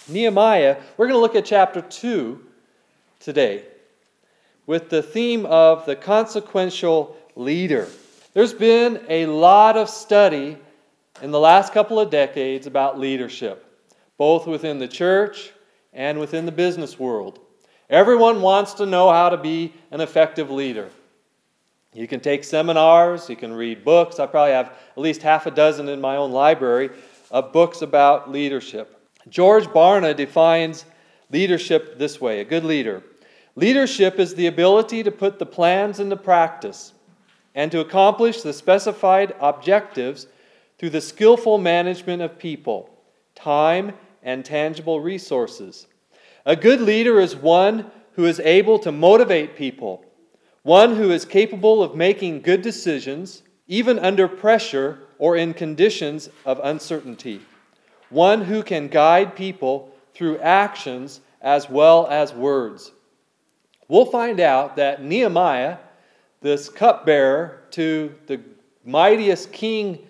Nehemiah, we're going to look at chapter 2 today with the theme of the consequential leader. There's been a lot of study in the last couple of decades about leadership, both within the church and within the business world. Everyone wants to know how to be an effective leader. You can take seminars, you can read books. I probably have at least half a dozen in my own library of books about leadership. George Barna defines leadership this way, a good leader. Leadership is the ability to put the plans into practice and to accomplish the specified objectives through the skillful management of people, time, and tangible resources. A good leader is one who is able to motivate people, one who is capable of making good decisions, even under pressure or in conditions of uncertainty. One who can guide people through actions as well as words. We'll find out that Nehemiah, this cupbearer to the mightiest king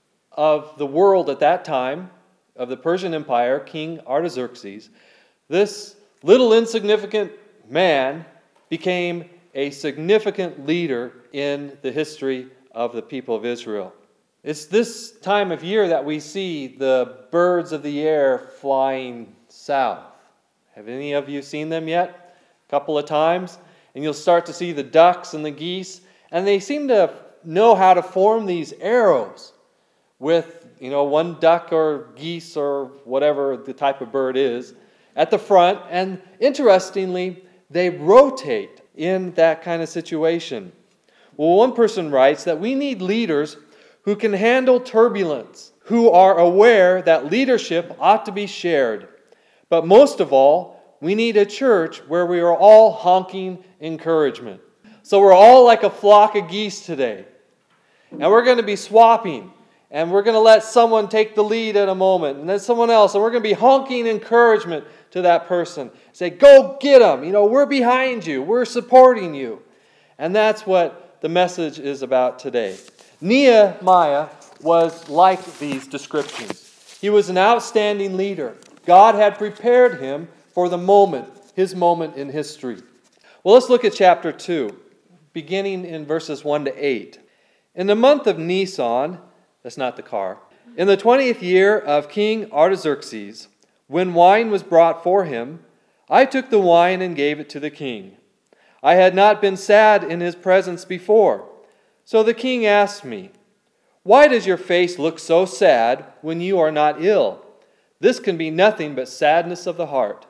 of the world at that time, of the Persian Empire, King Artaxerxes, this little insignificant man became a significant leader in the history of the people of Israel. It's this time of year that we see the birds of the air flying south. Have any of you seen them yet? A couple of times. And you'll start to see the ducks and the geese. And they seem to know how to form these arrows with, one duck or geese or whatever the type of bird is at the front. And interestingly, they rotate in that kind of situation. Well, one person writes that we need leaders who can handle turbulence, who are aware that leadership ought to be shared. But most of all, we need a church where we are all honking encouragement. So we're all like a flock of geese today. And we're going to be swapping. And we're going to let someone take the lead in a moment. And then someone else. And we're going to be honking encouragement to that person. Say, go get them. We're behind you. We're supporting you. And that's what the message is about today. Nehemiah was like these descriptions. He was an outstanding leader. God had prepared him for the moment, his moment in history. Well, let's look at chapter 2, beginning in verses 1 to 8. In the month of Nisan, that's not the car, in the 20th year of King Artaxerxes, when wine was brought for him, I took the wine and gave it to the king. I had not been sad in his presence before. So the king asked me, "Why does your face look so sad when you are not ill? This can be nothing but sadness of the heart."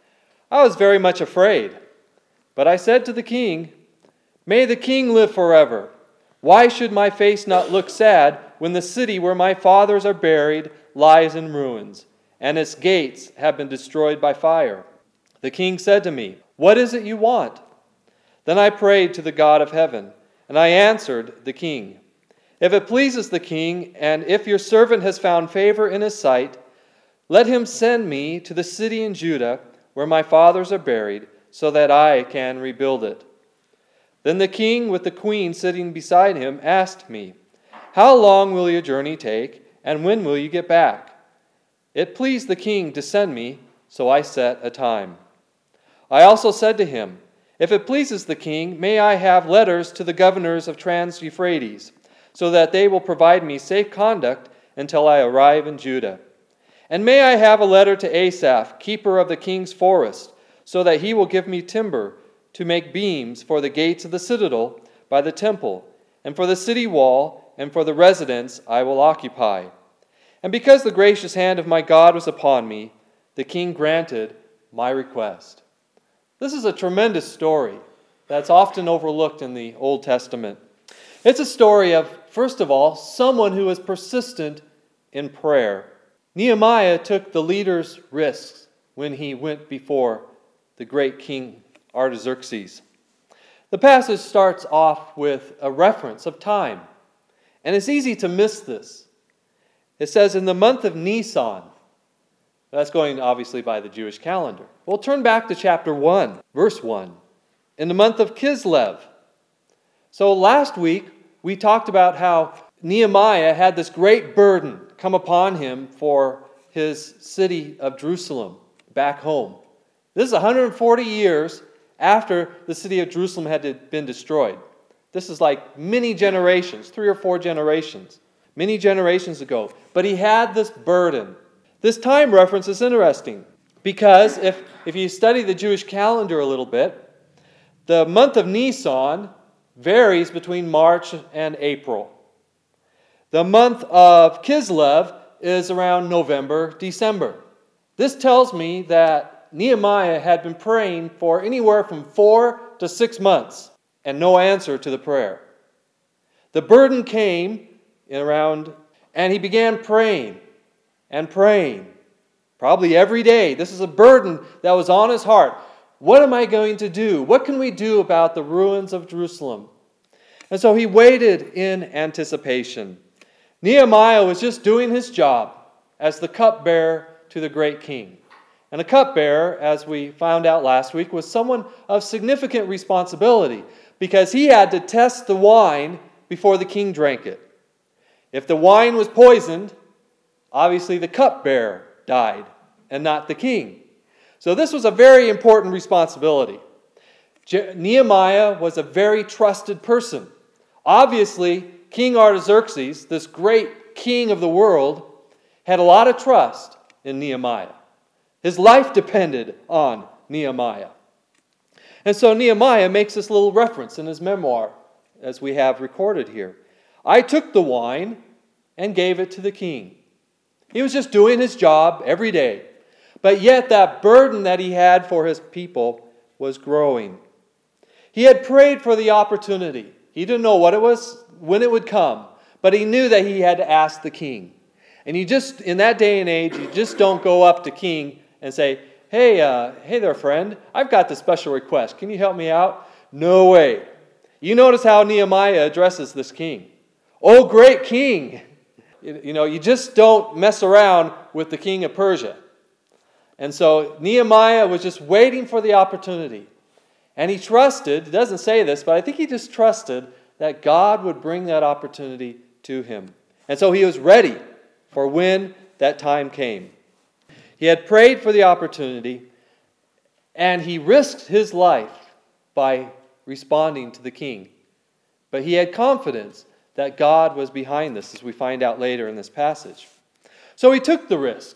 I was very much afraid, but I said to the king, "May the king live forever. Why should my face not look sad when the city where my fathers are buried lies in ruins, and its gates have been destroyed by fire?" The king said to me, "What is it you want?" Then I prayed to the God of heaven, and I answered the king, "If it pleases the king, and if your servant has found favor in his sight, let him send me to the city in Judah where my fathers are buried, so that I can rebuild it." Then the king, with the queen sitting beside him, asked me, "How long will your journey take, and when will you get back?" It pleased the king to send me, so I set a time. I also said to him, "If it pleases the king, may I have letters to the governors of Trans-Euphrates, so that they will provide me safe conduct until I arrive in Judah. And may I have a letter to Asaph, keeper of the king's forest, so that he will give me timber to make beams for the gates of the citadel by the temple, and for the city wall, and for the residence I will occupy." And because the gracious hand of my God was upon me, the king granted my request. This is a tremendous story that's often overlooked in the Old Testament. It's a story of, first of all, someone who is persistent in prayer. Nehemiah took the leader's risks when he went before the great King Artaxerxes. The passage starts off with a reference of time, and it's easy to miss this. It says, in the month of Nisan. That's going obviously by the Jewish calendar. We'll turn back to chapter 1, verse 1. In the month of Kislev. So last week, we talked about how Nehemiah had this great burden come upon him for his city of Jerusalem. back home. This is 140 years after the city of Jerusalem had been destroyed. This is like many generations, 3 or 4 generations, many generations ago. But he had this burden. This time reference is interesting because if you study the Jewish calendar a little bit, the month of Nisan varies between March and April. The month of Kislev is around November, December. This tells me that Nehemiah had been praying for anywhere from 4 to 6 months and no answer to the prayer. The burden came and he began praying and praying, probably every day. This is a burden that was on his heart. What am I going to do? What can we do about the ruins of Jerusalem? And so he waited in anticipation. Nehemiah was just doing his job as the cupbearer to the great king. And a cupbearer, as we found out last week, was someone of significant responsibility because he had to test the wine before the king drank it. If the wine was poisoned, obviously the cupbearer died and not the king. So this was a very important responsibility. Nehemiah was a very trusted person. Obviously, King Artaxerxes, this great king of the world, had a lot of trust in Nehemiah. His life depended on Nehemiah. And so Nehemiah makes this little reference in his memoir, as we have recorded here. I took the wine and gave it to the king. He was just doing his job every day. But yet that burden that he had for his people was growing. He had prayed for the opportunity. He didn't know what it was, when it would come, but he knew that he had to ask the king. And in that day and age, you just don't go up to king and say, hey there, friend, I've got this special request. Can you help me out? No way. You notice how Nehemiah addresses this king. Oh, great king. You just don't mess around with the king of Persia. And so Nehemiah was just waiting for the opportunity. And he trusted, it doesn't say this, but I think he just trusted that God would bring that opportunity to him. And so he was ready for when that time came. He had prayed for the opportunity, and he risked his life by responding to the king. But he had confidence that God was behind this, as we find out later in this passage. So he took the risk.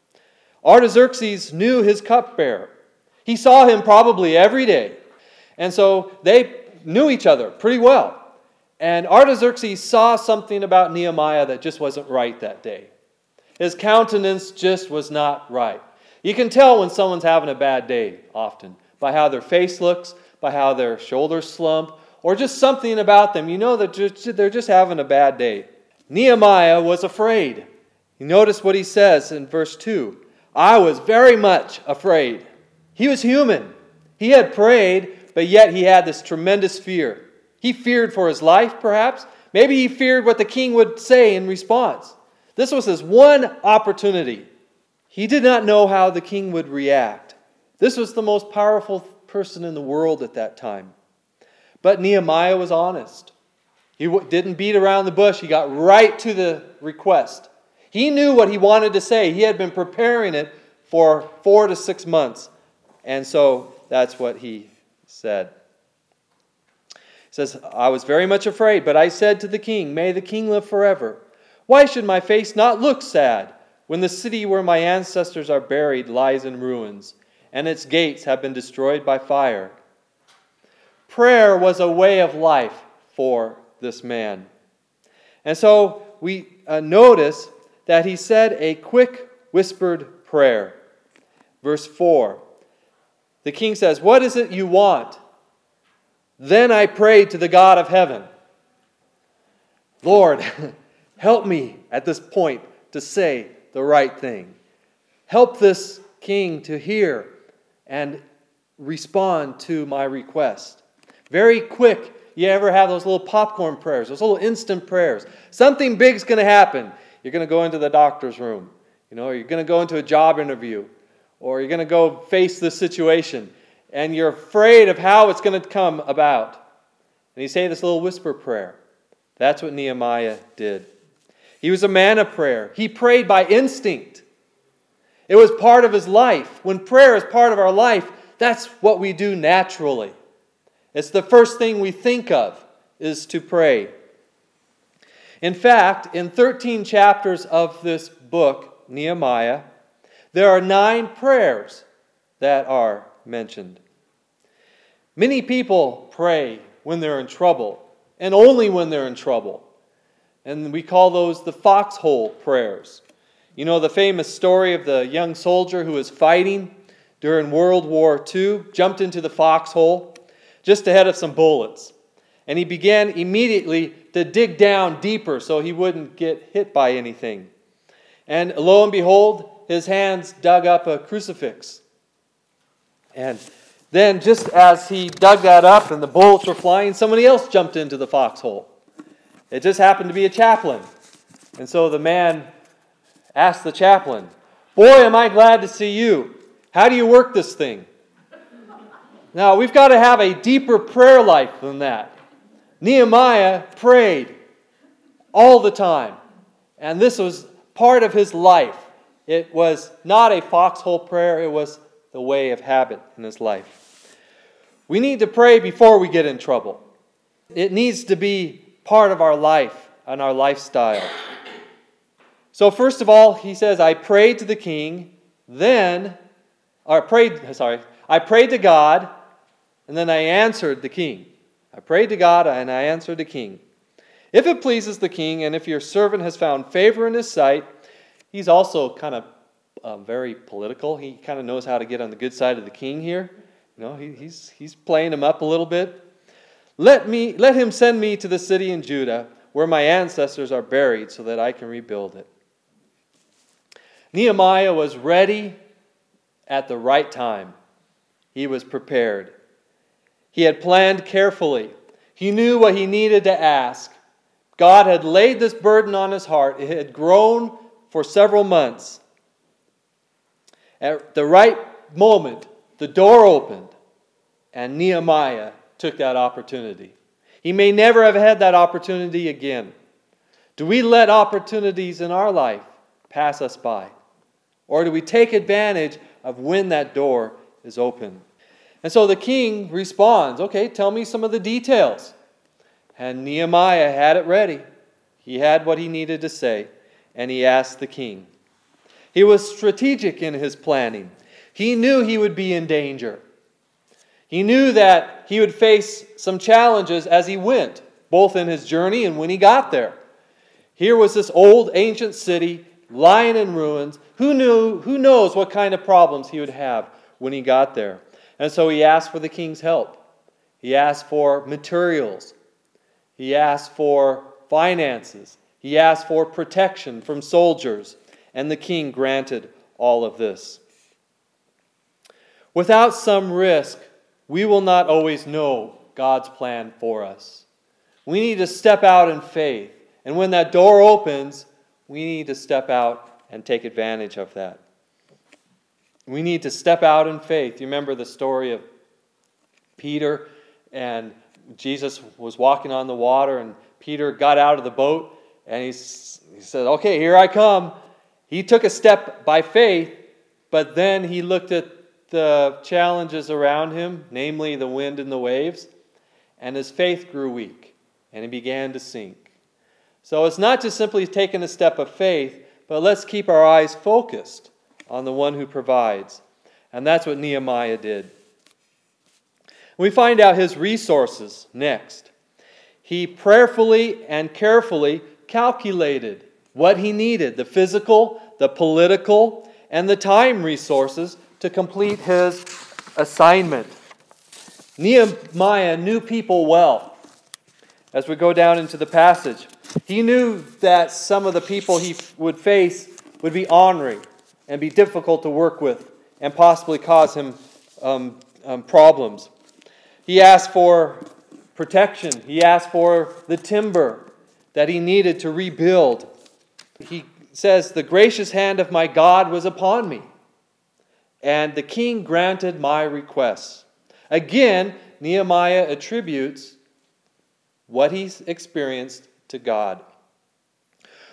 Artaxerxes knew his cupbearer. He saw him probably every day. And so they knew each other pretty well. And Artaxerxes saw something about Nehemiah that just wasn't right that day. His countenance just was not right. You can tell when someone's having a bad day often by how their face looks, by how their shoulders slump, or just something about them. You know that they're just having a bad day. Nehemiah was afraid. You notice what he says in verse 2. I was very much afraid. He was human. He had prayed, but yet he had this tremendous fear. He feared for his life, perhaps. Maybe he feared what the king would say in response. This was his one opportunity. He did not know how the king would react. This was the most powerful person in the world at that time. But Nehemiah was honest. He didn't beat around the bush. He got right to the request. He knew what he wanted to say. He had been preparing it for 4 to 6 months. And so that's what he said. He says, I was very much afraid, but I said to the king, may the king live forever. Why should my face not look sad when the city where my ancestors are buried lies in ruins and its gates have been destroyed by fire? Prayer was a way of life for this man. And so we notice that he said a quick whispered prayer. Verse 4. The king says, what is it you want? Then I prayed to the God of heaven. Lord, help me at this point to say the right thing. Help this king to hear and respond to my request. Very quick. You ever have those little popcorn prayers, those little instant prayers? Something big's going to happen. You're going to go into the doctor's room, or you're going to go into a job interview, or you're going to go face this situation, and you're afraid of how it's going to come about. And you say this little whisper prayer. That's what Nehemiah did. He was a man of prayer. He prayed by instinct. It was part of his life. When prayer is part of our life, that's what we do naturally. It's the first thing we think of is to pray. In fact, in 13 chapters of this book, Nehemiah, there are 9 prayers that are mentioned. Many people pray when they're in trouble, and only when they're in trouble. And we call those the foxhole prayers. You know the famous story of the young soldier who was fighting during World War II, jumped into the foxhole just ahead of some bullets. And he began immediately to dig down deeper so he wouldn't get hit by anything. And lo and behold, his hands dug up a crucifix. And then just as he dug that up and the bullets were flying, somebody else jumped into the foxhole. It just happened to be a chaplain. And so the man asked the chaplain, "Boy, am I glad to see you. How do you work this thing?" Now, we've got to have a deeper prayer life than that. Nehemiah prayed all the time. And this was part of his life. It was not a foxhole prayer. It was the way of habit in his life. We need to pray before we get in trouble. It needs to be part of our life and our lifestyle. So first of all, he says, I prayed to the king, I prayed to God, and then I answered the king. I prayed to God, and I answered the king. If it pleases the king, and if your servant has found favor in his sight, he's also kind of very political. He kind of knows how to get on the good side of the king here. You know, he's playing him up a little bit. Let him send me to the city in Judah, where my ancestors are buried, so that I can rebuild it. Nehemiah was ready at the right time. He was prepared. He had planned carefully. He knew what he needed to ask. God had laid this burden on his heart. It had grown for several months. At the right moment, the door opened, and Nehemiah took that opportunity. He may never have had that opportunity again. Do we let opportunities in our life pass us by? Or do we take advantage of when that door is open? And so the king responds, okay, tell me some of the details. And Nehemiah had it ready. He had what he needed to say, and he asked the king. He was strategic in his planning. He knew he would be in danger. He knew that he would face some challenges as he went, both in his journey and when he got there. Here was this old ancient city lying in ruins. Who knows what kind of problems he would have when he got there. And so he asked for the king's help. He asked for materials. He asked for finances. He asked for protection from soldiers. And the king granted all of this. Without some risk, we will not always know God's plan for us. We need to step out in faith. And when that door opens, we need to step out and take advantage of that. We need to step out in faith. You remember the story of Peter, and Jesus was walking on the water, and Peter got out of the boat, and he said, okay, here I come. He took a step by faith, but then he looked at the challenges around him, namely the wind and the waves, and his faith grew weak, and he began to sink. So it's not just simply taking a step of faith, but let's keep our eyes focused on the one who provides. And that's what Nehemiah did. We find out his resources next. He prayerfully and carefully calculated what he needed, the physical, the political, and the time resources to complete his assignment. Nehemiah knew people well. As we go down into the passage, he knew that some of the people he would face would be ornery and be difficult to work with and possibly cause him problems. He asked for protection. He asked for the timber that he needed to rebuild. He says, the gracious hand of my God was upon me, and the king granted my requests. Again, Nehemiah attributes what he's experienced to God.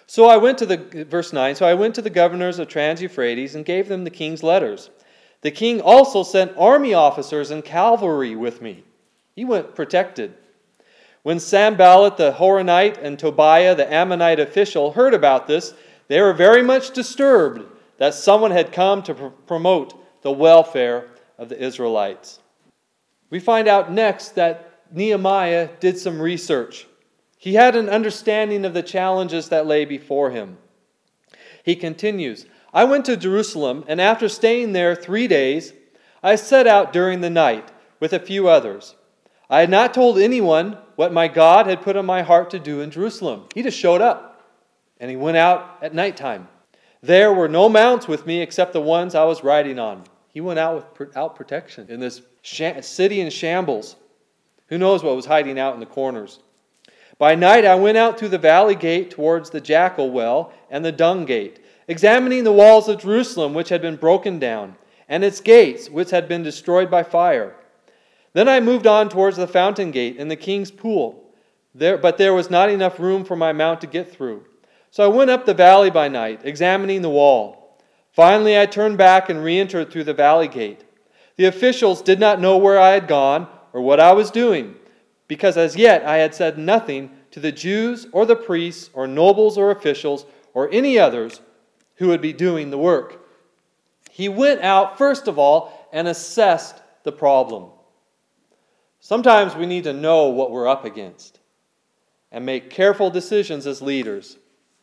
So I went to verse 9, so I went to the governors of Trans-Euphrates and gave them the king's letters. The king also sent army officers and cavalry with me. He went protected. When Sanballat the Horonite and Tobiah the Ammonite official heard about this, they were very much disturbed that someone had come to promote the welfare of the Israelites. We find out next that Nehemiah did some research. He had an understanding of the challenges that lay before him. He continues, I went to Jerusalem, and after staying there 3 days, I set out during the night with a few others. I had not told anyone what my God had put on my heart to do in Jerusalem. He just showed up, and he went out at nighttime. There were no mounts with me except the ones I was riding on. He went out without protection in this city in shambles. Who knows what was hiding out in the corners? By night I went out through the valley gate towards the jackal well and the dung gate, examining the walls of Jerusalem which had been broken down, and its gates which had been destroyed by fire. Then I moved on towards the fountain gate and the king's pool, but there was not enough room for my mount to get through. So I went up the valley by night, examining the wall. Finally I turned back and re-entered through the valley gate. The officials did not know where I had gone or what I was doing, because as yet I had said nothing to the Jews or the priests or nobles or officials or any others who would be doing the work. He went out, first of all, and assessed the problem. Sometimes we need to know what we're up against and make careful decisions as leaders.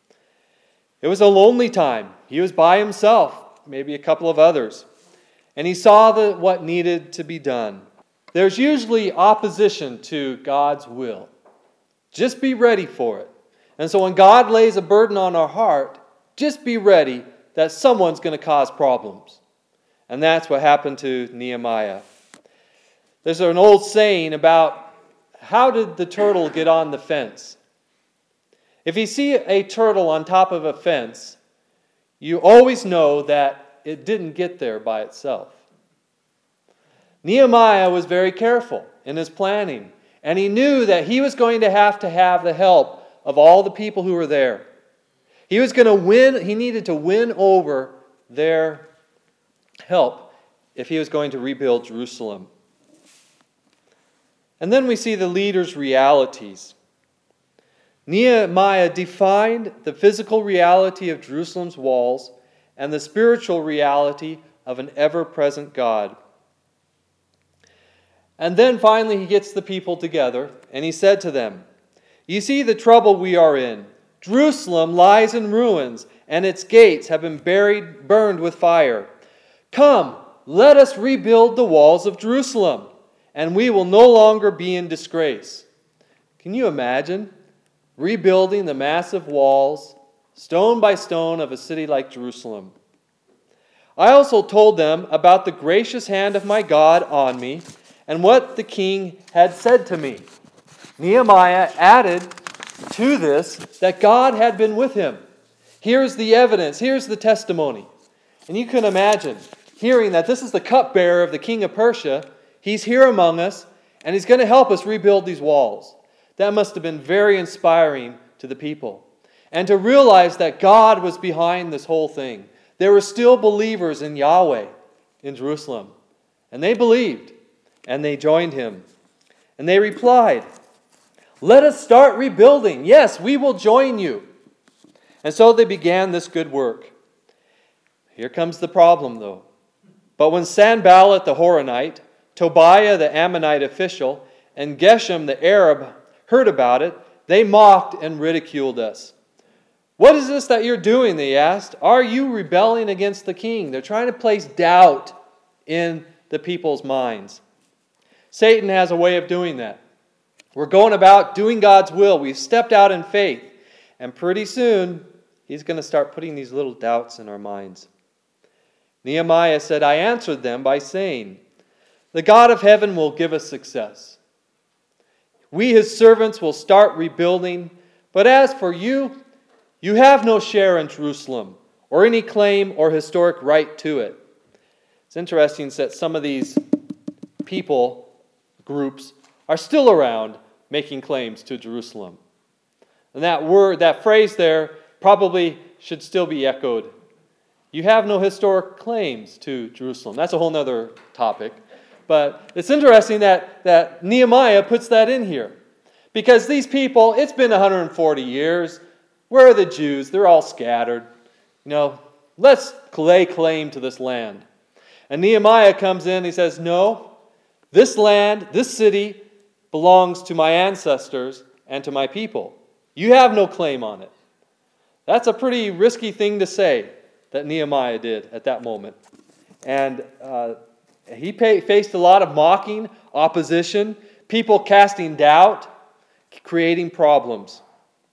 It was a lonely time. He was by himself, maybe a couple of others, and he saw what needed to be done. There's usually opposition to God's will. Just be ready for it. And so when God lays a burden on our heart, just be ready that someone's going to cause problems. And that's what happened to Nehemiah. There's an old saying about how did the turtle get on the fence? If you see a turtle on top of a fence, you always know that it didn't get there by itself. Nehemiah was very careful in his planning, and he knew that he was going to have the help of all the people who were there. He needed to win over their help if he was going to rebuild Jerusalem. And then we see the leaders' realities. Nehemiah defined the physical reality of Jerusalem's walls and the spiritual reality of an ever-present God. And then finally he gets the people together, and he said to them, You see the trouble we are in. Jerusalem lies in ruins, and its gates have been burned with fire. Come, let us rebuild the walls of Jerusalem, and we will no longer be in disgrace. Can you imagine rebuilding the massive walls, stone by stone, of a city like Jerusalem? I also told them about the gracious hand of my God on me, and what the king had said to me. Nehemiah added to this that God had been with him. Here's the evidence. Here's the testimony. And you can imagine hearing that this is the cupbearer of the king of Persia. He's here among us, and he's going to help us rebuild these walls. That must have been very inspiring to the people. And to realize that God was behind this whole thing. There were still believers in Yahweh in Jerusalem. And they believed. And they joined him. And they replied, Let us start rebuilding. Yes, we will join you. And so they began this good work. Here comes the problem, though. But when Sanballat the Horonite, Tobiah the Ammonite official, and Geshem the Arab heard about it, they mocked and ridiculed us. What is this that you're doing, they asked. Are you rebelling against the king? They're trying to place doubt in the people's minds. Satan has a way of doing that. We're going about doing God's will. We've stepped out in faith. And pretty soon, he's going to start putting these little doubts in our minds. Nehemiah said, I answered them by saying, The God of heaven will give us success. We, his servants, will start rebuilding. But as for you, you have no share in Jerusalem, or any claim or historic right to it. It's interesting that some of these people groups are still around making claims to Jerusalem. And that phrase there probably should still be echoed. You have no historic claims to Jerusalem. That's a whole other topic. But it's interesting that Nehemiah puts that in here. Because these people, it's been 140 years. Where are the Jews? They're all scattered. Let's lay claim to this land. And Nehemiah comes in and he says, no, this land, this city belongs to my ancestors and to my people. You have no claim on it. That's a pretty risky thing to say that Nehemiah did at that moment. And he faced a lot of mocking, opposition, people casting doubt, creating problems.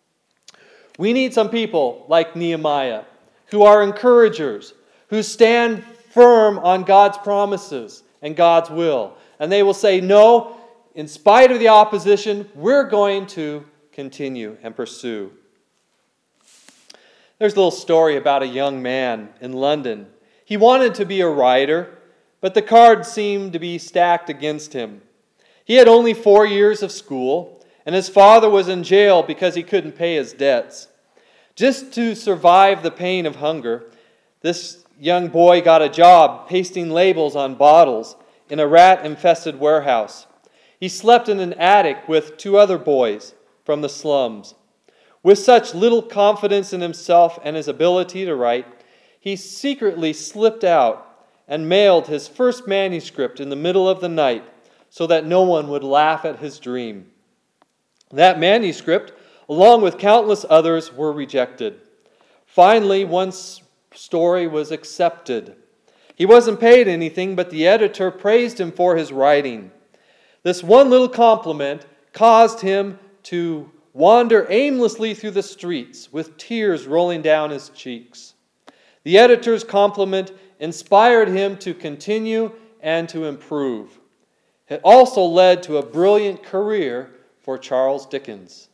We need some people like Nehemiah who are encouragers, who stand firm on God's promises and God's will. And they will say, no, in spite of the opposition, we're going to continue and pursue. There's a little story about a young man in London. He wanted to be a writer, but the cards seemed to be stacked against him. He had only 4 years of school, and his father was in jail because he couldn't pay his debts. Just to survive the pain of hunger, this young boy got a job pasting labels on bottles in a rat-infested warehouse. He slept in an attic with 2 other boys from the slums. With such little confidence in himself and his ability to write, he secretly slipped out and mailed his first manuscript in the middle of the night so that no one would laugh at his dream. That manuscript, along with countless others, were rejected. Finally, one story was accepted. He wasn't paid anything, but the editor praised him for his writing. This one little compliment caused him to wander aimlessly through the streets with tears rolling down his cheeks. The editor's compliment inspired him to continue and to improve. It also led to a brilliant career for Charles Dickens.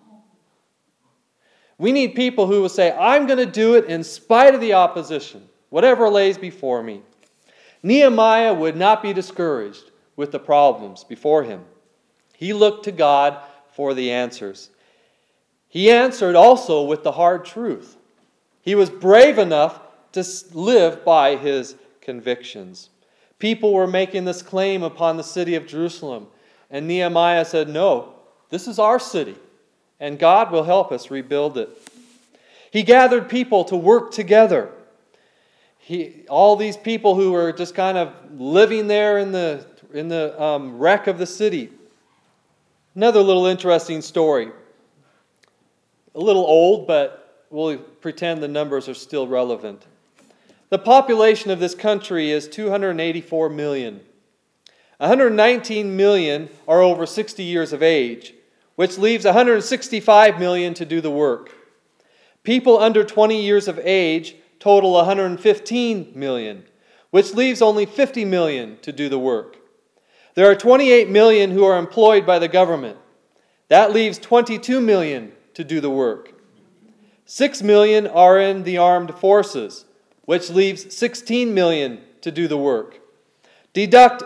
We need people who will say, I'm going to do it in spite of the opposition, whatever lays before me. Nehemiah would not be discouraged with the problems before him. He looked to God for the answers. He answered also with the hard truth. He was brave enough to live by his convictions. People were making this claim upon the city of Jerusalem, and Nehemiah said, no, this is our city, and God will help us rebuild it. He gathered people to work together. All these people who were just kind of living there in the wreck of the city. Another little interesting story. A little old, but we'll pretend the numbers are still relevant. The population of this country is 284 million. 119 million are over 60 years of age, which leaves 165 million to do the work. People under 20 years of age total 115 million, which leaves only 50 million to do the work. There are 28 million who are employed by the government. That leaves 22 million to do the work. 6 million are in the armed forces, which leaves 16 million to do the work. Deduct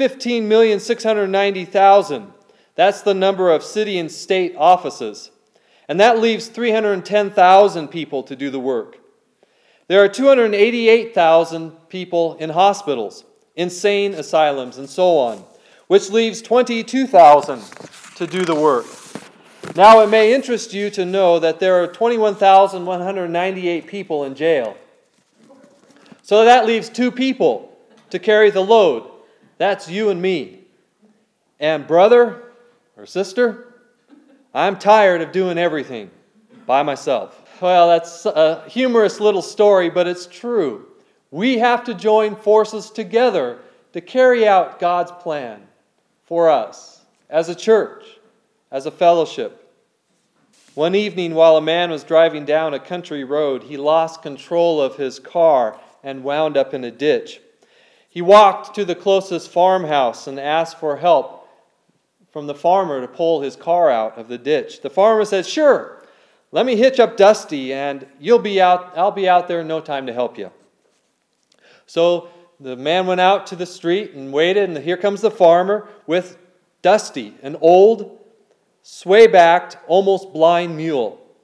15,690,000. That's the number of city and state offices. And that leaves 310,000 people to do the work. There are 288,000 people in hospitals, insane asylums, and so on, which leaves 22,000 to do the work. Now, it may interest you to know that there are 21,198 people in jail. So that leaves 2 people to carry the load. That's you and me. And brother or sister, I'm tired of doing everything by myself. Well, that's a humorous little story, but it's true. We have to join forces together to carry out God's plan for us as a church, as a fellowship. One evening, while a man was driving down a country road, he lost control of his car and wound up in a ditch. He walked to the closest farmhouse and asked for help from the farmer to pull his car out of the ditch. The farmer said, "Sure, let me hitch up Dusty and I'll be out there in no time to help you." So the man went out to the street and waited, and here comes the farmer with Dusty, an old, sway-backed, almost blind mule.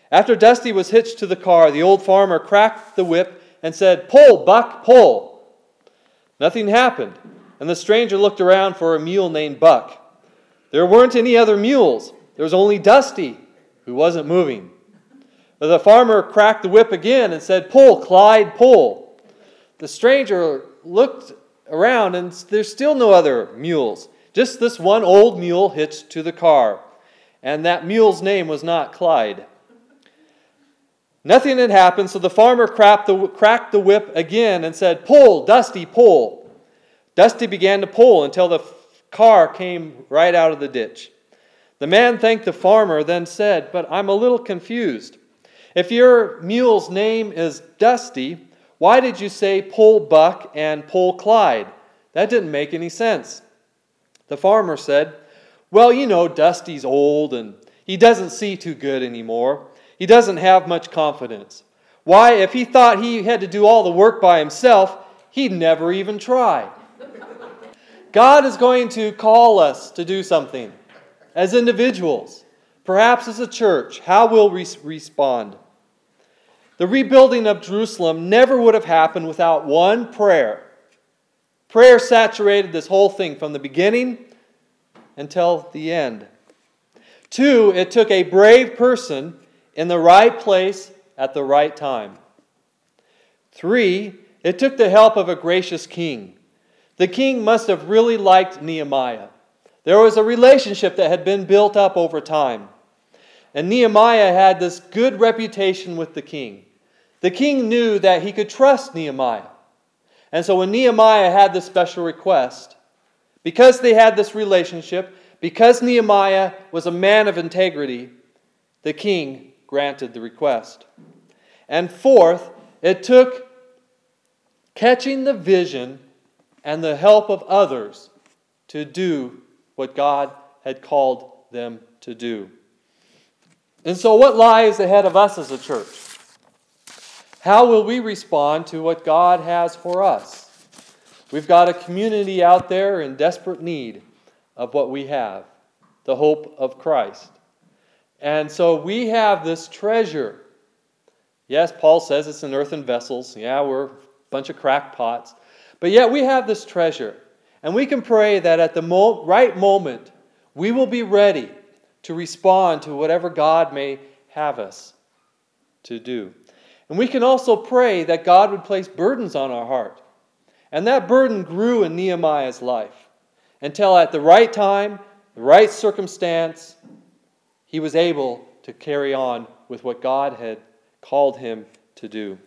After Dusty was hitched to the car, the old farmer cracked the whip and said, "Pull, Buck, pull." Nothing happened, and the stranger looked around for a mule named Buck. There weren't any other mules. There was only Dusty, who wasn't moving. The farmer cracked the whip again and said, "Pull, Clyde, pull." The stranger looked around, and there's still no other mules, just this one old mule hitched to the car. And that mule's name was not Clyde. Nothing had happened, so the farmer cracked the whip again and said, "Pull, Dusty, pull." Dusty began to pull until the car came right out of the ditch. The man thanked the farmer, then said, "But I'm a little confused. If your mule's name is Dusty, why did you say pull Buck and pull Clyde? That didn't make any sense." The farmer said, "Well, you know, Dusty's old and he doesn't see too good anymore. He doesn't have much confidence. Why, if he thought he had to do all the work by himself, he'd never even try." God is going to call us to do something as individuals, perhaps as a church. How will we respond? The rebuilding of Jerusalem never would have happened without one prayer. Prayer saturated this whole thing from the beginning until the end. 2, it took a brave person in the right place at the right time. 3, it took the help of a gracious king. The king must have really liked Nehemiah. There was a relationship that had been built up over time. And Nehemiah had this good reputation with the king. The king knew that he could trust Nehemiah. And so when Nehemiah had this special request, because they had this relationship, because Nehemiah was a man of integrity, the king granted the request. And 4th, it took catching the vision and the help of others to do what God had called them to do. And so what lies ahead of us as a church? How will we respond to what God has for us? We've got a community out there in desperate need of what we have, the hope of Christ. And so we have this treasure. Yes, Paul says it's in earthen vessels. Yeah, we're a bunch of crackpots. But yet we have this treasure. And we can pray that at the right moment, we will be ready to respond to whatever God may have us to do. And we can also pray that God would place burdens on our heart. And that burden grew in Nehemiah's life until at the right time, the right circumstance, he was able to carry on with what God had called him to do.